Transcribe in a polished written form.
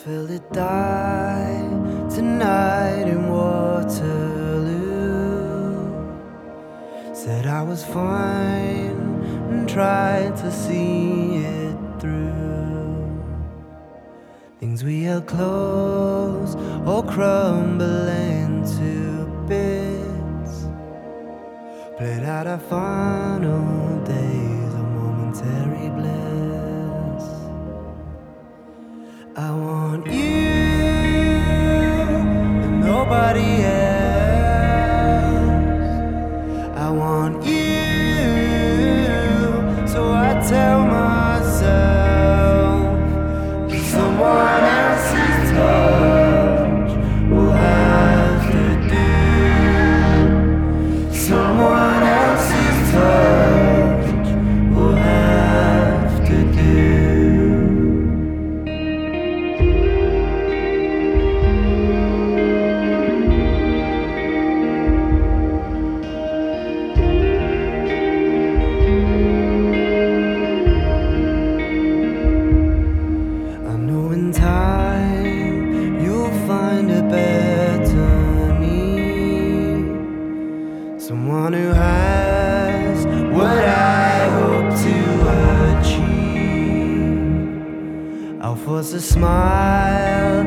felt it die tonight in Waterloo. Said I was fine and tried to see it through. Things we held close all crumble into bits. Played out our final days of momentary bliss. I want you and nobody else. I want you, so I tell myself that someone else's touch will have to do. Someone else's touch will have to do. In time, you'll find a better me, someone who has what I hope to achieve. I'll force a smile